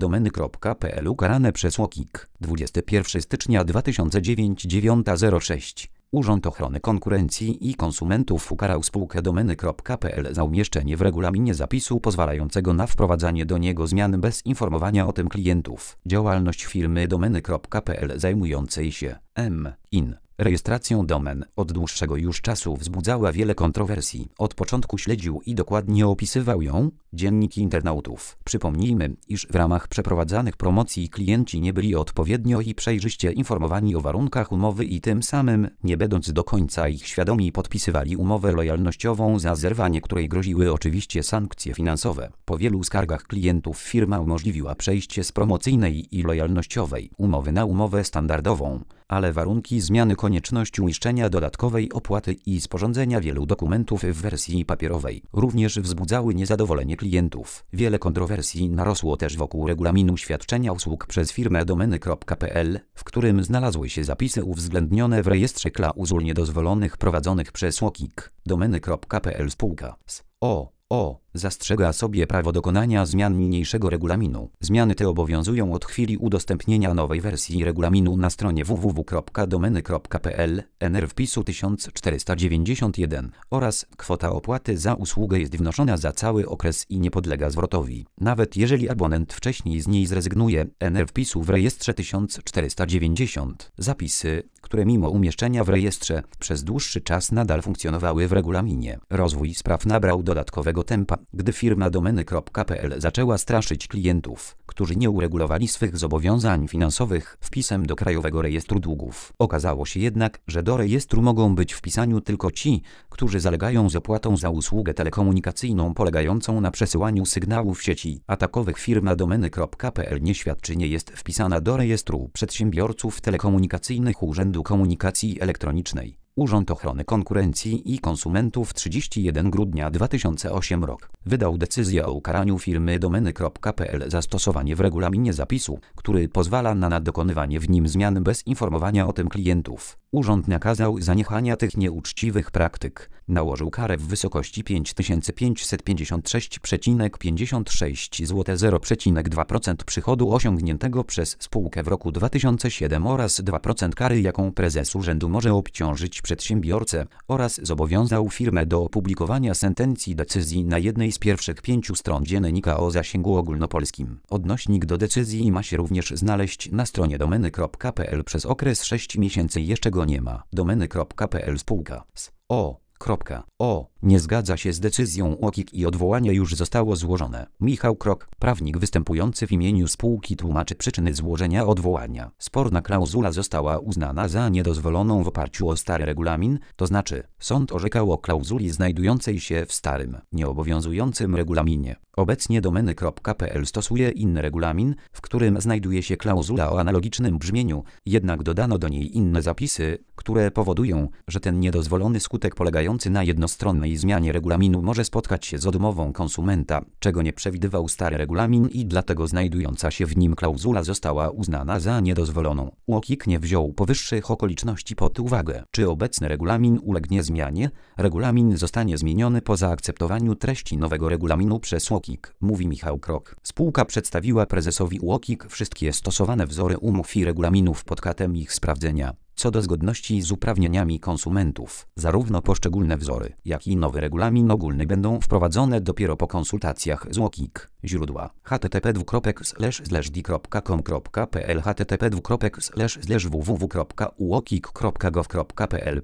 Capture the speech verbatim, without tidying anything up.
domeny.pl ukarane przez UOKiK. dwudziestego pierwszego stycznia dwa tysiące dziewiątego, dziewiąta zero sześć. Urząd Ochrony Konkurencji i Konsumentów ukarał spółkę domeny.pl za umieszczenie w regulaminie zapisu pozwalającego na wprowadzanie do niego zmian bez informowania o tym klientów. Działalność firmy domeny.pl zajmującej się m.in. rejestracją domen od dłuższego już czasu wzbudzała wiele kontrowersji. Od początku śledził i dokładnie opisywał ją dziennik internautów. Przypomnijmy, iż w ramach przeprowadzanych promocji klienci nie byli odpowiednio i przejrzyście informowani o warunkach umowy i tym samym, nie będąc do końca ich świadomi, podpisywali umowę lojalnościową, za zerwanie której groziły oczywiście sankcje finansowe. Po wielu skargach klientów firma umożliwiła przejście z promocyjnej i lojalnościowej umowy na umowę standardową, ale warunki zmiany konieczności uiszczenia dodatkowej opłaty i sporządzenia wielu dokumentów w wersji papierowej również wzbudzały niezadowolenie klientów. Wiele kontrowersji narosło też wokół regulaminu świadczenia usług przez firmę domeny.pl, w którym znalazły się zapisy uwzględnione w rejestrze klauzul niedozwolonych prowadzonych przez UOKiK. domeny.pl spółka z o O zastrzega sobie prawo dokonania zmian niniejszego regulaminu. Zmiany te obowiązują od chwili udostępnienia nowej wersji regulaminu na stronie w w w kropka domeny kropka p l, N R wpisu tysiąc czterysta dziewięćdziesiąt jeden oraz kwota opłaty za usługę jest wnoszona za cały okres i nie podlega zwrotowi. Nawet jeżeli abonent wcześniej z niej zrezygnuje, N R wpisu w rejestrze tysiąc czterysta dziewięćdziesiąt. Zapisy, które mimo umieszczenia w rejestrze przez dłuższy czas nadal funkcjonowały w regulaminie. Rozwój spraw nabrał dodatkowego tempa, gdy firma domeny.pl zaczęła straszyć klientów, którzy nie uregulowali swych zobowiązań finansowych, wpisem do Krajowego Rejestru Długów. Okazało się jednak, że do rejestru mogą być wpisani tylko ci, którzy zalegają z opłatą za usługę telekomunikacyjną polegającą na przesyłaniu sygnałów w sieci, a takowych firma domeny.pl nie świadczy nie jest wpisana do rejestru przedsiębiorców telekomunikacyjnych Urzędu Komunikacji Elektronicznej. Urząd Ochrony Konkurencji i Konsumentów trzydziestego pierwszego grudnia dwa tysiące ósmego roku wydał decyzję o ukaraniu firmy domeny.pl za stosowanie w regulaminie zapisu, który pozwala na dokonywanie w nim zmian bez informowania o tym klientów. Urząd nakazał zaniechania tych nieuczciwych praktyk. Nałożył karę w wysokości pięć tysięcy pięćset pięćdziesiąt sześć przecinek pięćdziesiąt sześć złotych zero przecinek dwa procent przychodu osiągniętego przez spółkę w roku dwa tysiące siódmym oraz dwa procent kary, jaką prezes urzędu może obciążyć przedsiębiorcę, oraz zobowiązał firmę do opublikowania sentencji decyzji na jednej z pierwszych pięciu stron dziennika o zasięgu ogólnopolskim. Odnośnik do decyzji ma się również znaleźć na stronie domeny.pl przez okres sześciu miesięcy. Jeszcze go nie ma. domeny.pl spółka z o O nie zgadza się z decyzją UOKiK i odwołanie już zostało złożone. Michał Krok, prawnik występujący w imieniu spółki, tłumaczy przyczyny złożenia odwołania. Sporna klauzula została uznana za niedozwoloną w oparciu o stary regulamin, to znaczy sąd orzekał o klauzuli znajdującej się w starym, nieobowiązującym regulaminie. Obecnie domeny.pl stosuje inny regulamin, w którym znajduje się klauzula o analogicznym brzmieniu, jednak dodano do niej inne zapisy, które powodują, że ten niedozwolony skutek polegający na jednostronnej zmianie regulaminu może spotkać się z odmową konsumenta, czego nie przewidywał stary regulamin i dlatego znajdująca się w nim klauzula została uznana za niedozwoloną. UOKiK nie wziął powyższych okoliczności pod uwagę. Czy obecny regulamin ulegnie zmianie? Regulamin zostanie zmieniony po zaakceptowaniu treści nowego regulaminu przez UOKiK, mówi Michał Krok. Spółka przedstawiła prezesowi UOKiK wszystkie stosowane wzory umów i regulaminów pod kątem ich sprawdzenia. Co do zgodności z uprawnieniami konsumentów, zarówno poszczególne wzory, jak i nowy regulamin ogólny będą wprowadzone dopiero po konsultacjach z UOKiK. Źródła: http dwukropek slash slash d kropka com kropka pl http dwukropek slash slash www kropka uokik kropka gov kropka pl